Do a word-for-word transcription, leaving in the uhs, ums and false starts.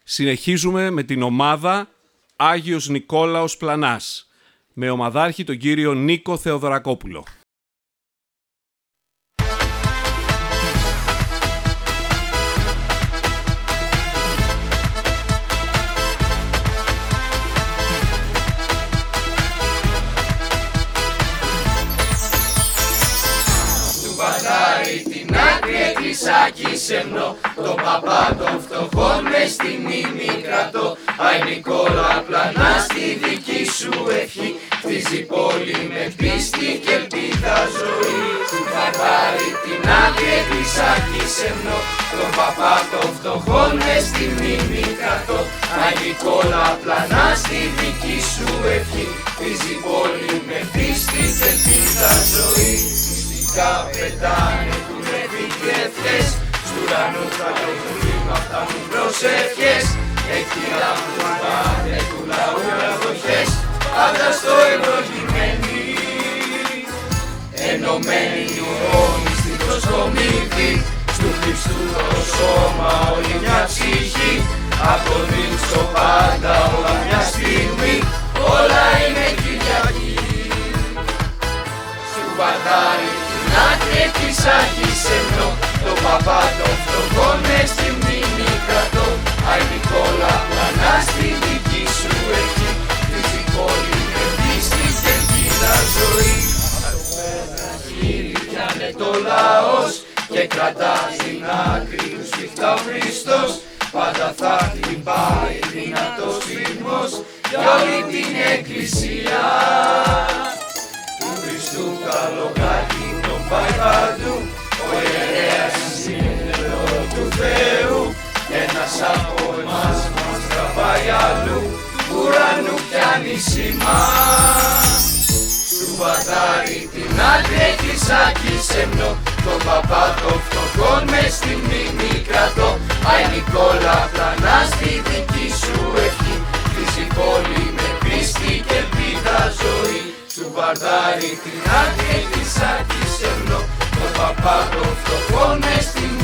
Συνεχίζουμε με την ομάδα Άγιος Νικόλαος Πλανάς, με ομαδάρχη τον κύριο Νίκο Θεοδωρακόπουλο. Την άκρη εκκλησάκι σεμνό, τον παπά των φτωχών μες στη μνήμη κρατώ. Άι Νικόλα Πλανά, στη δική σου ευχή χτίζει πόλη με πίστη και ελπίδα ζωή. Του βαρβάρι την άκρη εκκλησάκι σεμνό, τον παπά των φτωχών μες στη μνήμη κρατώ. Άι Νικόλα Πλανά, στη δική σου ευχή χτίζει πόλη με πίστη και ελπίδα ζωή. Πετάνε δουλεύει και ευχές, στου ουρανού θα το βήμα φτάνουν προσευχές. Εκεί που πάνε του λαού αδοχές, πάντα στο ευλογημένοι. Ενωμένοι ουρώνοι στην προσκομίδη, στου Χριστού το σώμα όλη μια ψυχή. Αποδείξ' στο πάντα όλα μια στιγμή, όλα είναι Κυριακή. Στου βατάρι άκρη εκκλησάκι σεμνό, τον παπά των φτωχών μες στη μνήμη κρατώ. Άι Νικόλα Πλανά, στη δική σου ευχή χτίζει πόλη με πίστη και ελπίδα ζωή. Κύριε πιάνε το λαός και κρατά στην άκρη του σφιχτά ο Χριστός. Πάντα θα χτυπάει δυνατός ρυθμός για όλη την εκκλησία του Χριστού καλογάκι. Πάει παντού ο ιερέας σύνδεο του Θεού, ένας από εμάς μας τραβάει αλλού, του ουρανού πιάνει σήμα. Στου βατάρι την άκρη εκκλησάκι σεμνό, τον παπά των φτωχών μες στη μνήμη κρατώ. Άι Νικόλα Πλανά, στη δική σου ευχή χτίζει πόλη με πίστη και ελπίδα ζωή. Του βαρδάρι την άκρη εκκλησάκι σεμνό, τον παπά των φτωχών μες στη